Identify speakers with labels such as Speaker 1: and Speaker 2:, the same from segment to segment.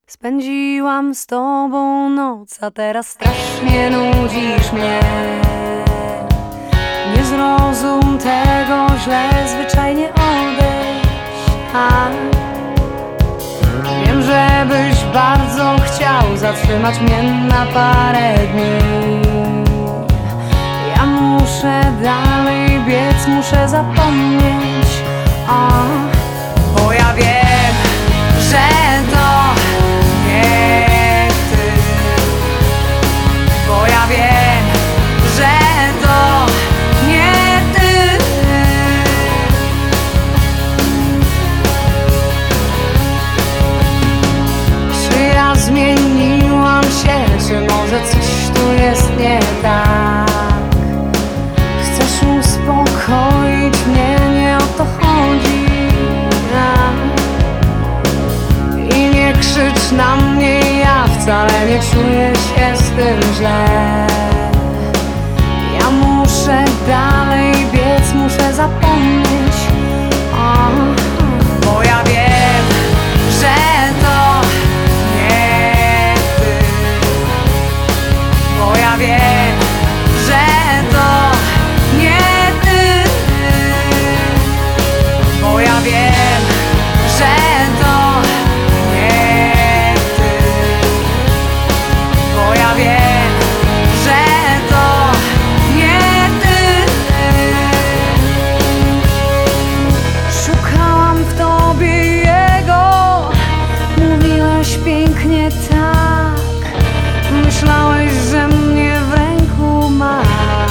Speaker 1: Spędziłam z tobą noc, a teraz strasznie nudzisz mnie. Nie zrozum tego źle, zwyczajnie odejdź. Wiem, żebyś bardzo chciał zatrzymać mnie na parę dni. Ja muszę dalej biec, muszę zapomnieć, bo ja wiem, że to nie ty. Bo ja wiem, że to nie ty. Czy ja zmieniłam się, czy może coś tu jest nie tak? Chcesz uspokoić mnie, nie o to chodzi. I nie krzycz na mnie, ja wcale nie czuję się z tym źle. Ja muszę dalej biec, muszę zapomnieć, bo ja wiem, że to nie ty. Bo ja wiem, że to nie ty. Bo ja wiem, że to nie ty. Bo ja wiem, że to nie ty. Szukałam w tobie jego, mówiłeś pięknie tak. Myślałeś, że mnie w ręku masz.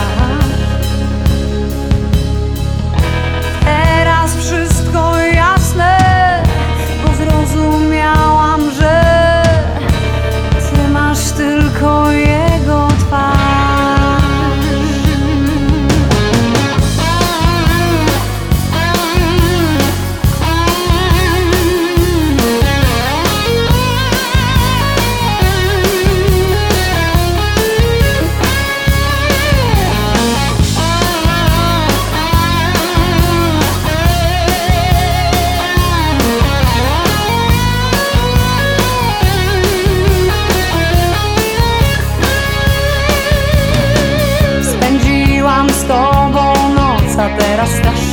Speaker 1: Teraz wszystko jasne, bo zrozumiałam, że ty masz tylko jego twarz. Spędziłam z tobą noc, a teraz strasznie